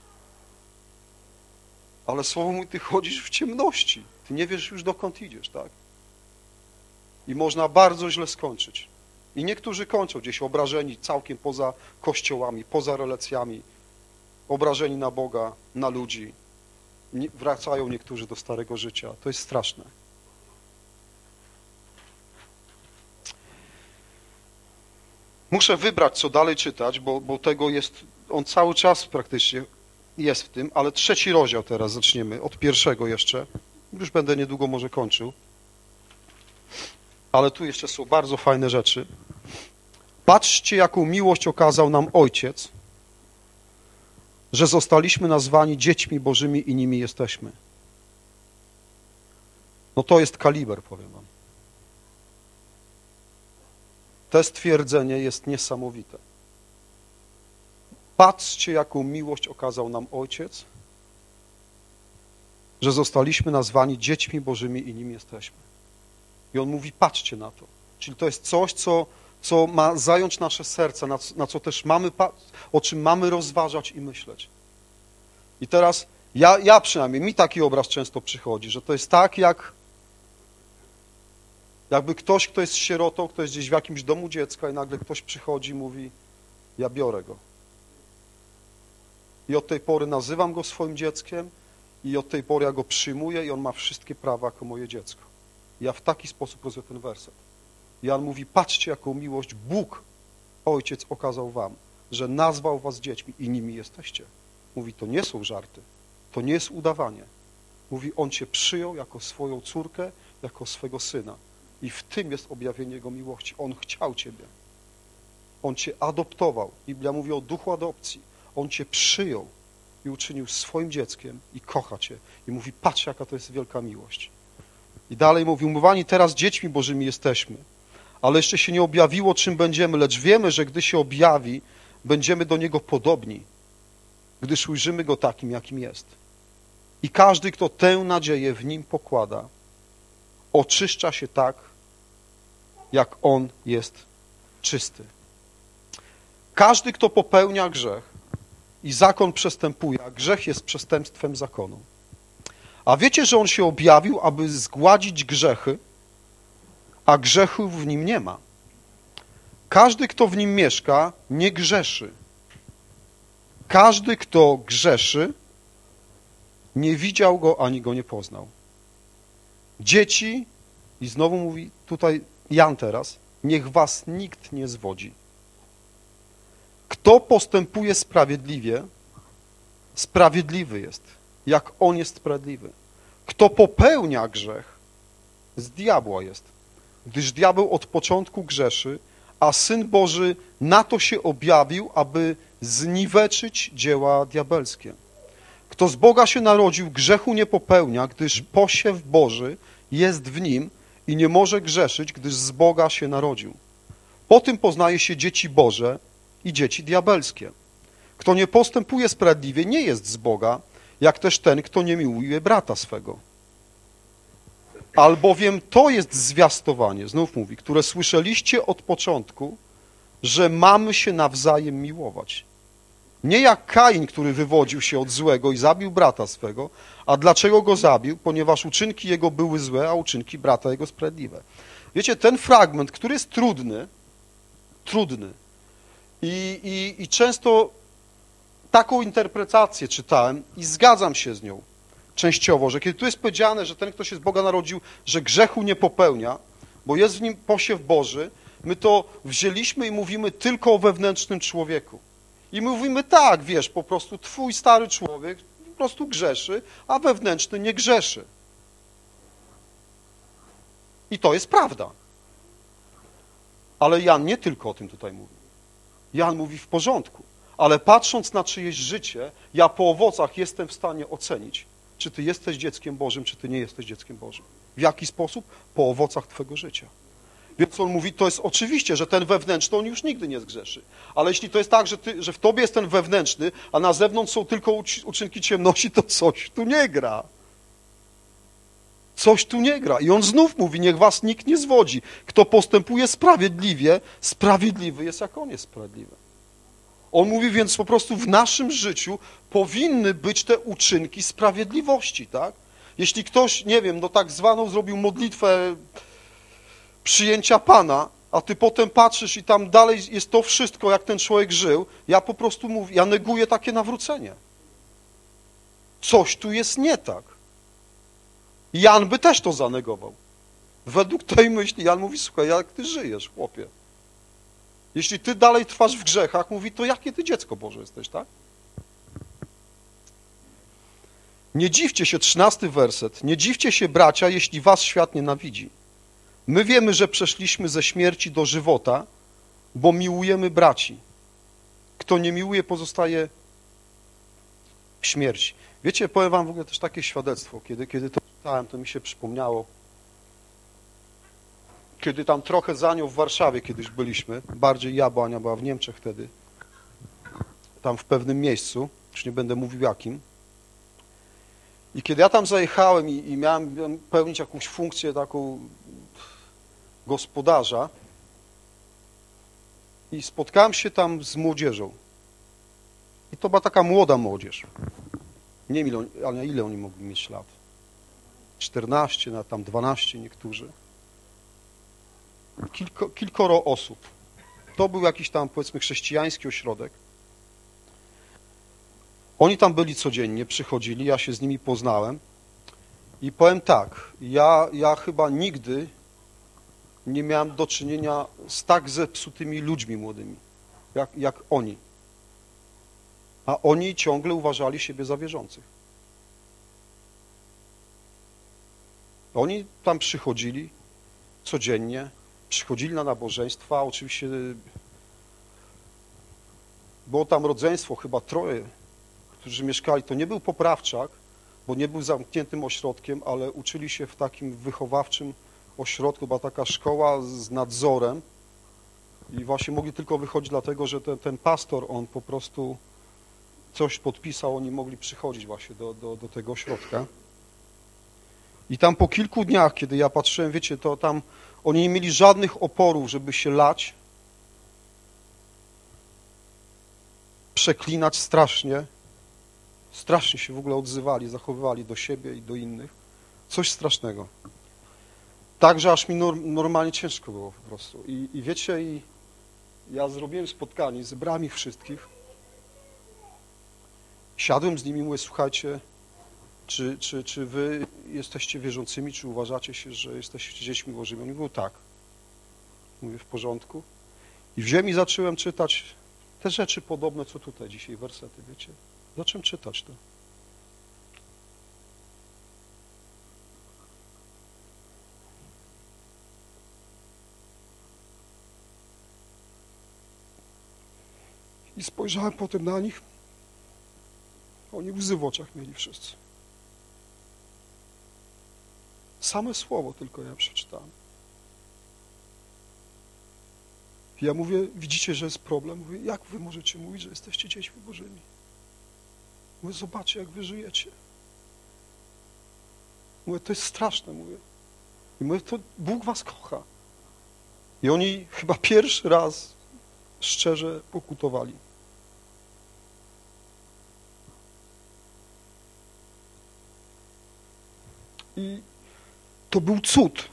Ale słowo mówi, ty chodzisz w ciemności. Ty nie wiesz już, dokąd idziesz, tak? I można bardzo źle skończyć. I niektórzy kończą gdzieś obrażeni całkiem poza kościołami, poza relacjami, obrażeni na Boga, na ludzi. Wracają niektórzy do starego życia. To jest straszne. Muszę wybrać, co dalej czytać, bo tego jest, on cały czas praktycznie jest w tym, ale 3 rozdział teraz zaczniemy, od 1 jeszcze. Już będę niedługo może kończył. Ale tu jeszcze są bardzo fajne rzeczy. Patrzcie, jaką miłość okazał nam Ojciec, że zostaliśmy nazwani dziećmi Bożymi i nimi jesteśmy. No to jest kaliber, powiem wam. To stwierdzenie jest niesamowite. Patrzcie, jaką miłość okazał nam Ojciec, że zostaliśmy nazwani dziećmi Bożymi i nimi jesteśmy. I on mówi, patrzcie na to. Czyli to jest coś, co ma zająć nasze serce, na co też mamy, o czym mamy rozważać i myśleć. I teraz ja przynajmniej, mi taki obraz często przychodzi, że to jest tak, jakby ktoś, kto jest sierotą, kto jest gdzieś w jakimś domu dziecka i nagle ktoś przychodzi i mówi, ja biorę go. I od tej pory nazywam go swoim dzieckiem i od tej pory ja go przyjmuję i on ma wszystkie prawa jako moje dziecko. Ja w taki sposób rozumiem ten werset. Jan mówi, patrzcie, jaką miłość Bóg, Ojciec, okazał wam, że nazwał was dziećmi i nimi jesteście. Mówi, to nie są żarty, to nie jest udawanie. Mówi, on cię przyjął jako swoją córkę, jako swego syna. I w tym jest objawienie Jego miłości. On chciał ciebie. On cię adoptował. Biblia mówi o duchu adopcji. On cię przyjął i uczynił swoim dzieckiem i kocha cię. I mówi, patrz, jaka to jest wielka miłość. I dalej mówi, umywani teraz dziećmi Bożymi jesteśmy, ale jeszcze się nie objawiło, czym będziemy, lecz wiemy, że gdy się objawi, będziemy do Niego podobni, gdyż ujrzymy Go takim, jakim jest. I każdy, kto tę nadzieję w Nim pokłada, oczyszcza się tak, jak On jest czysty. Każdy, kto popełnia grzech i zakon przestępuje, a grzech jest przestępstwem zakonu. A wiecie, że On się objawił, aby zgładzić grzechy, a grzechów w Nim nie ma. Każdy, kto w Nim mieszka, nie grzeszy. Każdy, kto grzeszy, nie widział go, ani go nie poznał. Dzieci, i znowu mówi tutaj Jan teraz, niech was nikt nie zwodzi. Kto postępuje sprawiedliwie, sprawiedliwy jest, jak on jest sprawiedliwy. Kto popełnia grzech, z diabła jest, gdyż diabeł od początku grzeszy, a Syn Boży na to się objawił, aby zniweczyć dzieła diabelskie. Kto z Boga się narodził, grzechu nie popełnia, gdyż posiew Boży jest w nim i nie może grzeszyć, gdyż z Boga się narodził. Po tym poznaje się dzieci Boże i dzieci diabelskie. Kto nie postępuje sprawiedliwie, nie jest z Boga, jak też ten, kto nie miłuje brata swego. Albowiem to jest zwiastowanie, znów mówi, które słyszeliście od początku, że mamy się nawzajem miłować. Nie jak Kain, który wywodził się od złego i zabił brata swego. A dlaczego go zabił? Ponieważ uczynki jego były złe, a uczynki brata jego sprawiedliwe. Wiecie, ten fragment, który jest trudny i często taką interpretację czytałem i zgadzam się z nią częściowo, że kiedy tu jest powiedziane, że ten, kto się z Boga narodził, że grzechu nie popełnia, bo jest w nim posiew Boży, my to wzięliśmy i mówimy tylko o wewnętrznym człowieku. I my mówimy tak, wiesz, po prostu twój stary człowiek po prostu grzeszy, a wewnętrzny nie grzeszy. I to jest prawda. Ale Jan nie tylko o tym tutaj mówi. Jan mówi w porządku, ale patrząc na czyjeś życie, ja po owocach jestem w stanie ocenić, czy ty jesteś dzieckiem Bożym, czy ty nie jesteś dzieckiem Bożym. W jaki sposób? Po owocach twego życia. Więc on mówi, to jest oczywiście, że ten wewnętrzny, on już nigdy nie zgrzeszy. Ale jeśli to jest tak, że w tobie jest ten wewnętrzny, a na zewnątrz są tylko uczynki ciemności, to coś tu nie gra. Coś tu nie gra. I on znów mówi, niech was nikt nie zwodzi. Kto postępuje sprawiedliwie, sprawiedliwy jest, jak on jest sprawiedliwy. On mówi, więc po prostu w naszym życiu powinny być te uczynki sprawiedliwości, tak? Jeśli ktoś, nie wiem, no tak zwaną zrobił modlitwę przyjęcia Pana, a ty potem patrzysz i tam dalej jest to wszystko, jak ten człowiek żył, ja po prostu mówię, ja neguję takie nawrócenie. Coś tu jest nie tak. Jan by też to zanegował. Według tej myśli Jan mówi, słuchaj, jak ty żyjesz, chłopie? Jeśli ty dalej trwasz w grzechach, mówi, to jakie ty dziecko Boże jesteś, tak? Nie dziwcie się, 13 werset, nie dziwcie się, bracia, jeśli was świat nienawidzi. My wiemy, że przeszliśmy ze śmierci do żywota, bo miłujemy braci. Kto nie miłuje, pozostaje w śmierci. Wiecie, powiem wam w ogóle też takie świadectwo. Kiedy to czytałem, to mi się przypomniało. Kiedy tam trochę za nią w Warszawie kiedyś byliśmy, bardziej ja, bo Ania była w Niemczech wtedy, tam w pewnym miejscu, już nie będę mówił jakim. I kiedy ja tam zajechałem i miałem pełnić jakąś funkcję taką gospodarza i spotkałem się tam z młodzieżą. I to była taka młoda młodzież. Nie wiem, ile oni mogli mieć lat. 14, na tam 12 niektórzy. Kilkoro osób. To był jakiś tam, powiedzmy, chrześcijański ośrodek. Oni tam byli codziennie, przychodzili, ja się z nimi poznałem i powiem tak, ja chyba nigdy nie miałem do czynienia z tak zepsutymi ludźmi młodymi, jak oni. A oni ciągle uważali siebie za wierzących. Oni tam przychodzili codziennie, przychodzili na nabożeństwa, oczywiście było tam rodzeństwo, chyba 3, którzy mieszkali. To nie był poprawczak, bo nie był zamkniętym ośrodkiem, ale uczyli się w takim wychowawczym ośrodku, była taka szkoła z nadzorem i właśnie mogli tylko wychodzić dlatego, że ten pastor, on po prostu coś podpisał, oni mogli przychodzić właśnie do tego ośrodka. I tam po kilku dniach, kiedy ja patrzyłem, wiecie, to tam oni nie mieli żadnych oporów, żeby się lać, przeklinać strasznie się w ogóle odzywali, zachowywali do siebie i do innych. Coś strasznego. Także aż mi normalnie ciężko było po prostu. I wiecie, ja zrobiłem spotkanie, zebrałem ich wszystkich, siadłem z nimi i mówię, słuchajcie, Czy wy jesteście wierzącymi, czy uważacie się, że jesteście dziećmi Bożymi? Oni mówią tak. Mówię, w porządku. I wziąłem i zacząłem czytać te rzeczy podobne, co tutaj dzisiaj, wersety, wiecie. Zacząłem czytać to. I spojrzałem potem na nich. Oni łzy w oczach mieli wszyscy. Same słowo tylko ja przeczytałem. I ja mówię, widzicie, że jest problem? Mówię, jak wy możecie mówić, że jesteście dziećmi Bożymi? Mówię, zobaczcie, jak wy żyjecie. Mówię, to jest straszne, mówię. I mówię, to Bóg was kocha. I oni chyba pierwszy raz szczerze pokutowali. I to był cud.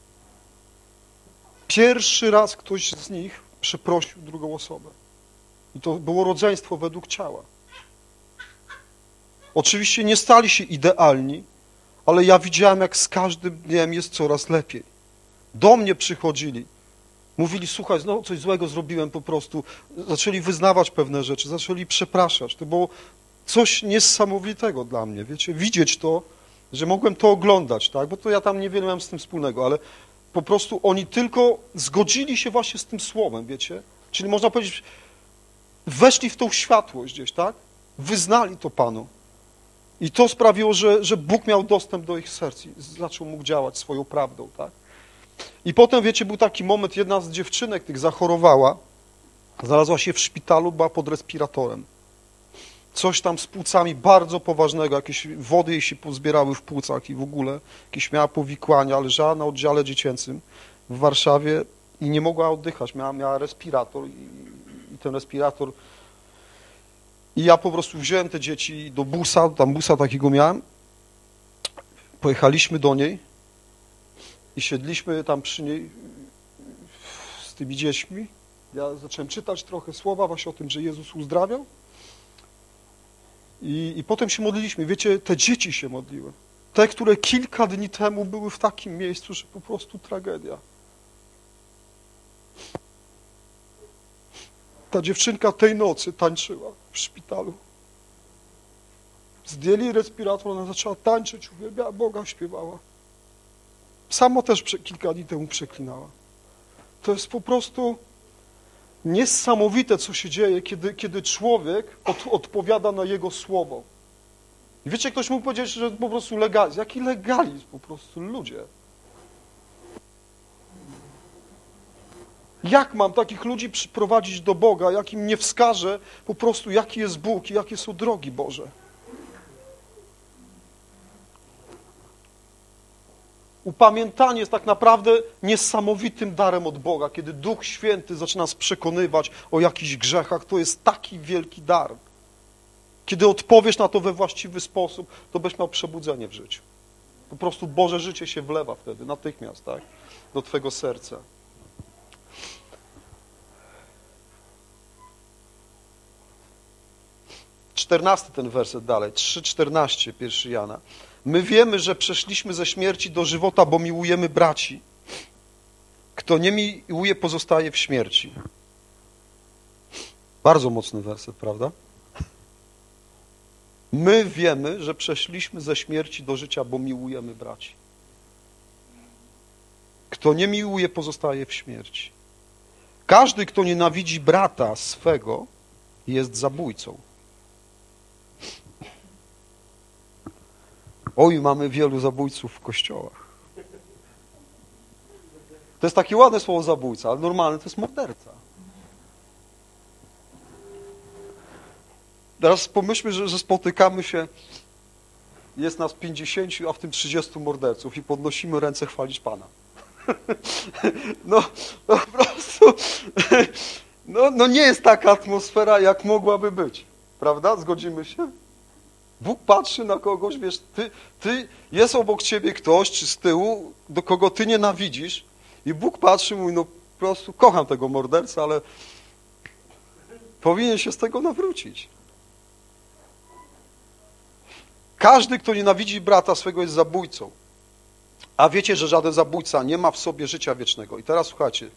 Pierwszy raz ktoś z nich przeprosił drugą osobę. I to było rodzeństwo według ciała. Oczywiście nie stali się idealni, ale ja widziałem, jak z każdym dniem jest coraz lepiej. Do mnie przychodzili. Mówili, słuchaj, znowu coś złego zrobiłem po prostu. Zaczęli wyznawać pewne rzeczy, zaczęli przepraszać. To było coś niesamowitego dla mnie, wiecie, widzieć to, że mogłem to oglądać, tak, bo to ja tam niewiele miałem z tym wspólnego, ale po prostu oni tylko zgodzili się właśnie z tym słowem, wiecie, czyli można powiedzieć, weszli w tą światłość gdzieś, tak, wyznali to Panu i to sprawiło, że Bóg miał dostęp do ich serc i zaczął mógł działać swoją prawdą, tak. I potem, wiecie, był taki moment, jedna z dziewczynek tych zachorowała, znalazła się w szpitalu, była pod respiratorem. Coś tam z płucami bardzo poważnego, jakieś wody jej się pozbierały w płucach i w ogóle, jakieś miała powikłania, leżała na oddziale dziecięcym w Warszawie i nie mogła oddychać, miała respirator i ten respirator. I ja po prostu wziąłem te dzieci do busa, tam busa takiego miałem, pojechaliśmy do niej i siedliśmy tam przy niej z tymi dziećmi. Ja zacząłem czytać trochę słowa właśnie o tym, że Jezus uzdrawiał. I potem się modliliśmy. Wiecie, te dzieci się modliły. Te, które kilka dni temu były w takim miejscu, że po prostu tragedia. Ta dziewczynka tej nocy tańczyła w szpitalu. Zdjęli respirator, ona zaczęła tańczyć, uwielbiała Boga, śpiewała. Samo też kilka dni temu przeklinała. To jest po prostu niesamowite, co się dzieje, kiedy człowiek odpowiada na Jego słowo. I wiecie, ktoś mógł powiedzieć, że po prostu legalizm. Jaki legalizm? Po prostu ludzie. Jak mam takich ludzi przyprowadzić do Boga, jak im nie wskażę po prostu, jaki jest Bóg i jakie są drogi Boże? Upamiętanie jest tak naprawdę niesamowitym darem od Boga. Kiedy Duch Święty zaczyna nas przekonywać o jakichś grzechach, to jest taki wielki dar. Kiedy odpowiesz na to we właściwy sposób, to będziesz miał przebudzenie w życiu. Po prostu Boże życie się wlewa wtedy, natychmiast, tak? Do twojego serca. Czternasty ten werset dalej, 3:14, 1 Jana. My wiemy, że przeszliśmy ze śmierci do żywota, bo miłujemy braci. Kto nie miłuje, pozostaje w śmierci. Bardzo mocny werset, prawda? My wiemy, że przeszliśmy ze śmierci do życia, bo miłujemy braci. Kto nie miłuje, pozostaje w śmierci. Każdy, kto nienawidzi brata swego, jest zabójcą. Oj, mamy wielu zabójców w kościołach. To jest takie ładne słowo zabójca, ale normalne to jest morderca. Teraz pomyślmy, że spotykamy się, jest nas 50, a w tym 30 morderców i podnosimy ręce chwalić Pana. No po prostu, no nie jest taka atmosfera, jak mogłaby być. Prawda? Zgodzimy się? Bóg patrzy na kogoś, wiesz, jest obok ciebie ktoś, czy z tyłu, do kogo ty nienawidzisz i Bóg patrzy i mówi, no po prostu kocham tego mordercę, ale powinien się z tego nawrócić. Każdy, kto nienawidzi brata swego, jest zabójcą. A wiecie, że żaden zabójca nie ma w sobie życia wiecznego. I teraz słuchajcie.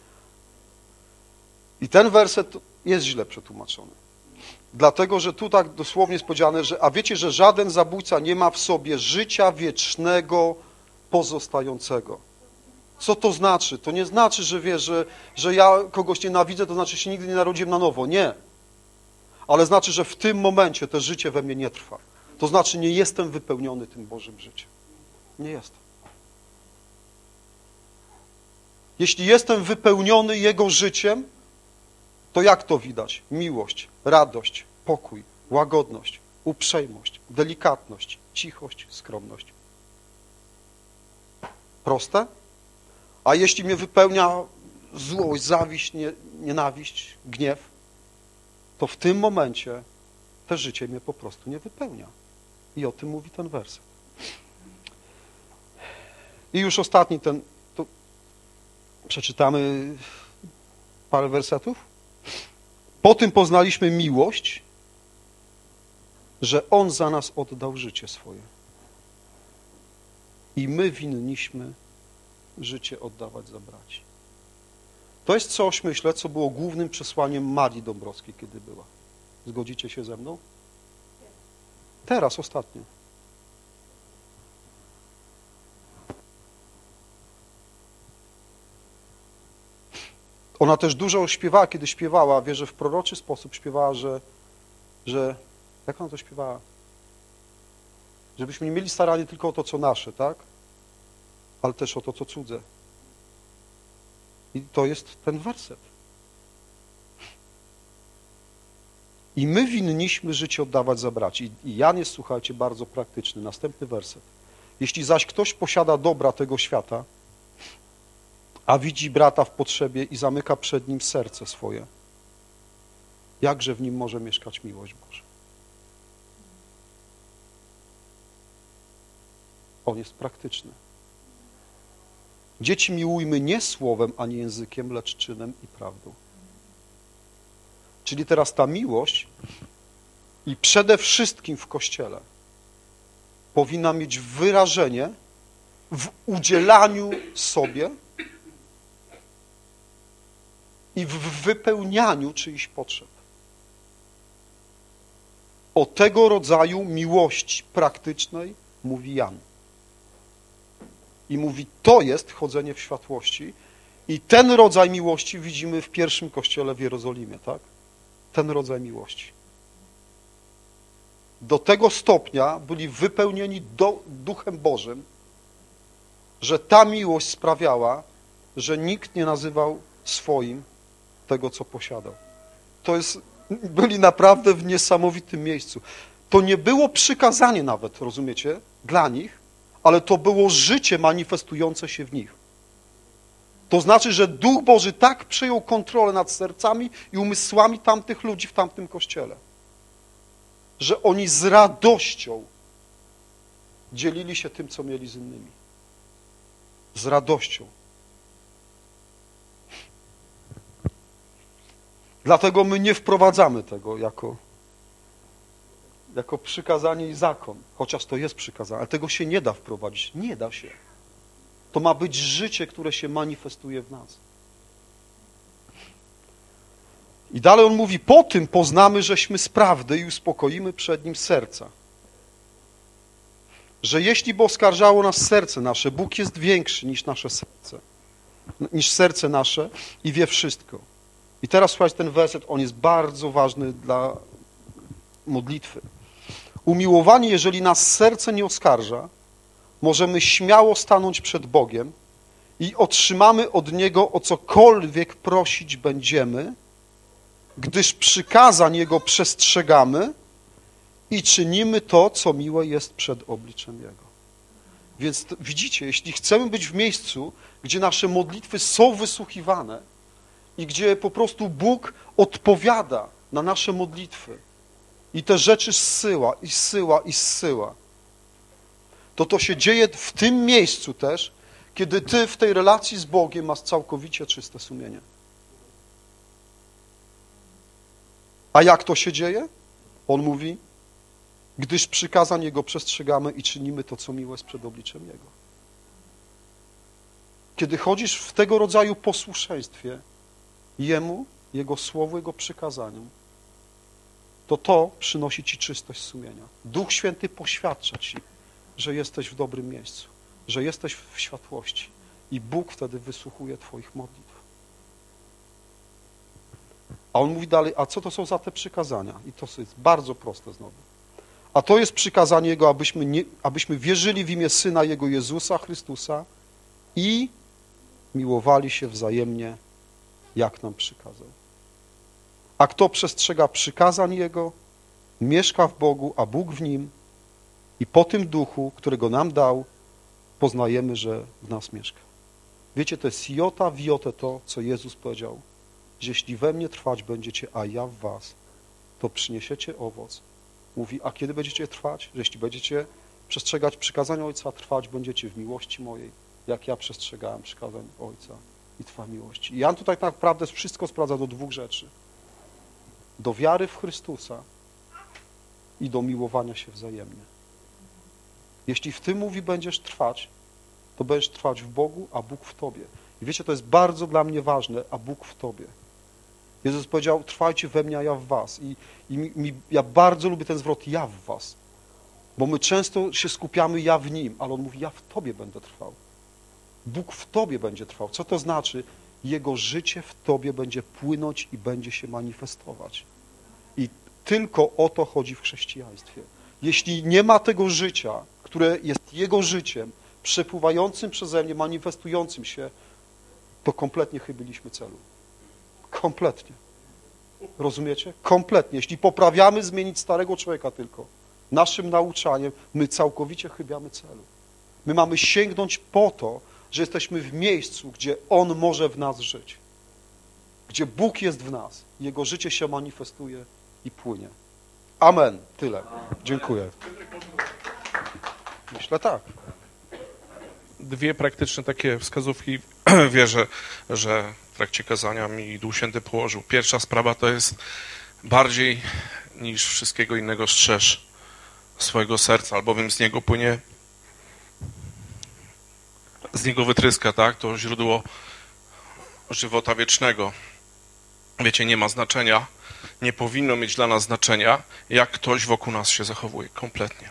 I ten werset jest źle przetłumaczony. Dlatego, że tu tak dosłownie jest powiedziane, że a wiecie, że żaden zabójca nie ma w sobie życia wiecznego pozostającego. Co to znaczy? To nie znaczy, że wiesz, że ja kogoś nienawidzę, to znaczy się nigdy nie narodziłem na nowo. Nie. Ale znaczy, że w tym momencie to życie we mnie nie trwa. To znaczy nie jestem wypełniony tym Bożym życiem. Nie jestem. Jeśli jestem wypełniony Jego życiem, to jak to widać? Miłość, radość, pokój, łagodność, uprzejmość, delikatność, cichość, skromność. Proste? A jeśli mnie wypełnia złość, zawiść, nienawiść, gniew, to w tym momencie to życie mnie po prostu nie wypełnia. I o tym mówi ten werset. I już ostatni tu przeczytamy parę wersetów. Po tym poznaliśmy miłość, że On za nas oddał życie swoje. I my winniśmy życie oddawać za braci. To jest coś, myślę, co było głównym przesłaniem Marii Dąbrowskiej, kiedy była. Zgodzicie się ze mną? Teraz, ostatnio. Ona też dużo śpiewała, kiedy śpiewała, wierzę, w proroczy sposób śpiewała, że jak ona to śpiewała? Żebyśmy nie mieli staranie tylko o to, co nasze, tak? Ale też o to, co cudze. I to jest ten werset. I my winniśmy życie oddawać za braci. I Jan jest, słuchajcie, bardzo praktyczny. Następny werset. Jeśli zaś ktoś posiada dobra tego świata, a widzi brata w potrzebie i zamyka przed nim serce swoje, jakże w nim może mieszkać miłość Boża? On jest praktyczny. Dzieci, miłujmy nie słowem ani językiem, lecz czynem i prawdą. Czyli teraz ta miłość i przede wszystkim w Kościele powinna mieć wyrażenie w udzielaniu sobie i w wypełnianiu czyichś potrzeb. O tego rodzaju miłości praktycznej mówi Jan. I mówi, to jest chodzenie w światłości i ten rodzaj miłości widzimy w pierwszym kościele w Jerozolimie, tak? Ten rodzaj miłości. Do tego stopnia byli wypełnieni Duchem Bożym, że ta miłość sprawiała, że nikt nie nazywał swoim tego, co posiadał. Byli naprawdę w niesamowitym miejscu. To nie było przykazanie nawet, rozumiecie, dla nich, ale to było życie manifestujące się w nich. To znaczy, że Duch Boży tak przejął kontrolę nad sercami i umysłami tamtych ludzi w tamtym kościele, że oni z radością dzielili się tym, co mieli z innymi. Z radością. Dlatego my nie wprowadzamy tego jako przykazanie i zakon, chociaż to jest przykazanie, ale tego się nie da wprowadzić. Nie da się. To ma być życie, które się manifestuje w nas. I dalej on mówi, po tym poznamy, żeśmy z prawdy i uspokoimy przed Nim serca. Że jeśli by oskarżało nas serce nasze, Bóg jest większy niż nasze serce, niż serce nasze i wie wszystko. I teraz słuchajcie, ten werset, on jest bardzo ważny dla modlitwy. Umiłowani, jeżeli nas serce nie oskarża, możemy śmiało stanąć przed Bogiem i otrzymamy od Niego o cokolwiek prosić będziemy, gdyż przykazań Jego przestrzegamy i czynimy to, co miłe jest przed obliczem Jego. Więc widzicie, jeśli chcemy być w miejscu, gdzie nasze modlitwy są wysłuchiwane i gdzie po prostu Bóg odpowiada na nasze modlitwy i te rzeczy zsyła i zsyła i zsyła, to się dzieje w tym miejscu też, kiedy ty w tej relacji z Bogiem masz całkowicie czyste sumienie. A jak to się dzieje? On mówi, gdyż przykazań Jego przestrzegamy i czynimy to, co miłe jest przed obliczem Jego. Kiedy chodzisz w tego rodzaju posłuszeństwie Jemu, Jego Słowu, Jego przykazaniom, to przynosi ci czystość sumienia. Duch Święty poświadcza ci, że jesteś w dobrym miejscu, że jesteś w światłości i Bóg wtedy wysłuchuje twoich modlitw. A on mówi dalej, a co to są za te przykazania? I to jest bardzo proste znowu. A to jest przykazanie Jego, abyśmy wierzyli w imię Syna Jego Jezusa Chrystusa i miłowali się wzajemnie, jak nam przykazał. A kto przestrzega przykazań Jego, mieszka w Bogu, a Bóg w nim i po tym duchu, którego nam dał, poznajemy, że w nas mieszka. Wiecie, to jest jota w jotę to, co Jezus powiedział, że jeśli we mnie trwać będziecie, a ja w was, to przyniesiecie owoc. Mówi, a kiedy będziecie trwać? Że jeśli będziecie przestrzegać przykazań Ojca, trwać będziecie w miłości mojej, jak ja przestrzegałem przykazań Ojca i trwa miłości. I Jan tutaj tak naprawdę wszystko sprawdza do dwóch rzeczy. Do wiary w Chrystusa i do miłowania się wzajemnie. Jeśli w tym mówi będziesz trwać, to będziesz trwać w Bogu, a Bóg w tobie. I wiecie, to jest bardzo dla mnie ważne, a Bóg w tobie. Jezus powiedział, trwajcie we mnie, a ja w was. Ja bardzo lubię ten zwrot, ja w was. Bo my często się skupiamy, ja w Nim, ale On mówi, ja w tobie będę trwał. Bóg w tobie będzie trwał. Co to znaczy? Jego życie w tobie będzie płynąć i będzie się manifestować. I tylko o to chodzi w chrześcijaństwie. Jeśli nie ma tego życia, które jest Jego życiem, przepływającym przeze mnie, manifestującym się, to kompletnie chybiliśmy celu. Kompletnie. Rozumiecie? Kompletnie. Jeśli poprawiamy zmienić starego człowieka tylko naszym nauczaniem, my całkowicie chybiamy celu. My mamy sięgnąć po to, że jesteśmy w miejscu, gdzie On może w nas żyć. Gdzie Bóg jest w nas. Jego życie się manifestuje i płynie. Amen. Tyle. Dziękuję. Myślę tak. Dwie praktyczne takie wskazówki wierzę, że w trakcie kazania mi Duch Święty położył. Pierwsza sprawa to jest bardziej niż wszystkiego innego strzeż swojego serca, albowiem z niego płynie, z niego wytryska, tak, to źródło żywota wiecznego. Wiecie, nie ma znaczenia, nie powinno mieć dla nas znaczenia, jak ktoś wokół nas się zachowuje, kompletnie.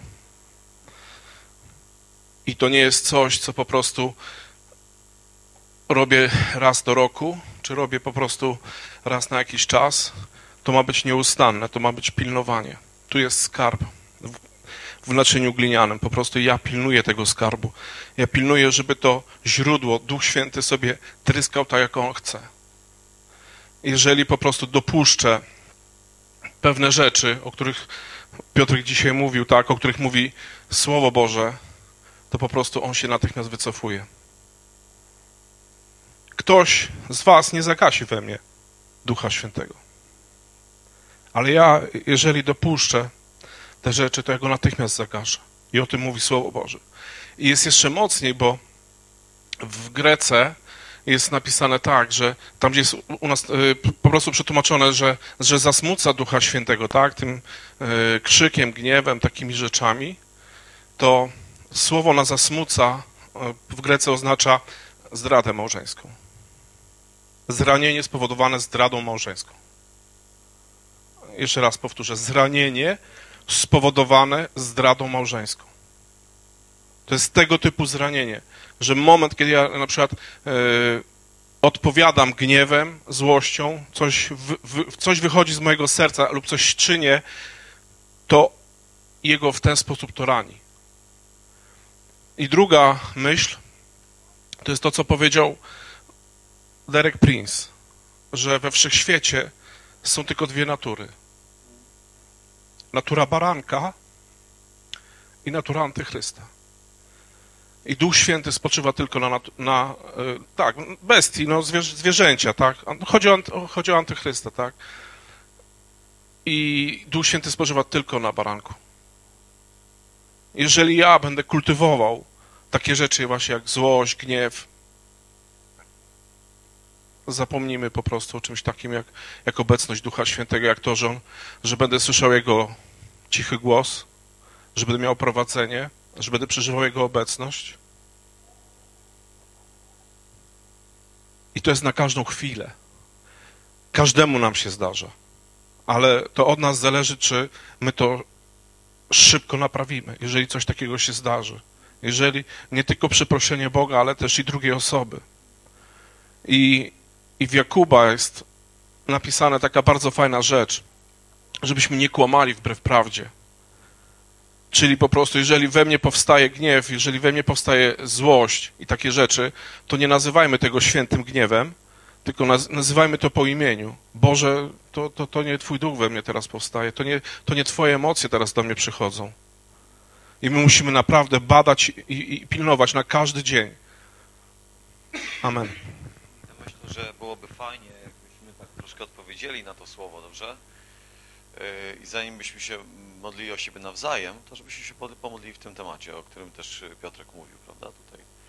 I to nie jest coś, co po prostu robię raz do roku, czy robię po prostu raz na jakiś czas. To ma być nieustanne, to ma być pilnowanie. Tu jest skarb w naczyniu glinianym. Po prostu ja pilnuję tego skarbu. Ja pilnuję, żeby to źródło, Duch Święty sobie tryskał tak, jak On chce. Jeżeli po prostu dopuszczę pewne rzeczy, o których Piotrek dzisiaj mówił, tak, o których mówi Słowo Boże, to po prostu On się natychmiast wycofuje. Ktoś z was nie zagasi we mnie Ducha Świętego. Ale ja, jeżeli dopuszczę te rzeczy, to ja go natychmiast zagaszę. I o tym mówi Słowo Boże. I jest jeszcze mocniej, bo w Grece jest napisane tak, że tam, gdzie jest u nas po prostu przetłumaczone, że zasmuca Ducha Świętego, tak, tym krzykiem, gniewem, takimi rzeczami, to słowo na zasmuca w Grece oznacza zdradę małżeńską. Zranienie spowodowane zdradą małżeńską. Jeszcze raz powtórzę. Zranienie spowodowane zdradą małżeńską. To jest tego typu zranienie, że moment, kiedy ja na przykład odpowiadam gniewem, złością, coś wychodzi z mojego serca lub coś czynię, to jego w ten sposób to rani. I druga myśl, to jest to, co powiedział Derek Prince, że we wszechświecie są tylko dwie natury. Natura baranka i natura antychrysta. I Duch Święty spoczywa tylko na bestii, zwierzęcia, tak? Chodzi o antychrysta, tak? I Duch Święty spoczywa tylko na baranku. Jeżeli ja będę kultywował takie rzeczy właśnie jak złość, gniew, zapomnijmy po prostu o czymś takim jak obecność Ducha Świętego, jak to, że będę słyszał Jego cichy głos, że będę miał prowadzenie, że będę przeżywał Jego obecność. I to jest na każdą chwilę. Każdemu nam się zdarza. Ale to od nas zależy, czy my to szybko naprawimy, jeżeli coś takiego się zdarzy. Jeżeli nie tylko przeproszenie Boga, ale też i drugiej osoby. I w Jakuba jest napisana taka bardzo fajna rzecz, żebyśmy nie kłamali wbrew prawdzie. Czyli po prostu, jeżeli we mnie powstaje gniew, jeżeli we mnie powstaje złość i takie rzeczy, to nie nazywajmy tego świętym gniewem, tylko nazywajmy to po imieniu. Boże, to nie Twój duch we mnie teraz powstaje, to nie Twoje emocje teraz do mnie przychodzą. I my musimy naprawdę badać i pilnować na każdy dzień. Amen. Ja myślę, że byłoby fajnie, jakbyśmy tak troszkę odpowiedzieli na to słowo, dobrze? I zanim byśmy się modlili o siebie nawzajem, to żebyśmy się pomodlili w tym temacie, o którym też Piotrek mówił, prawda? Tutaj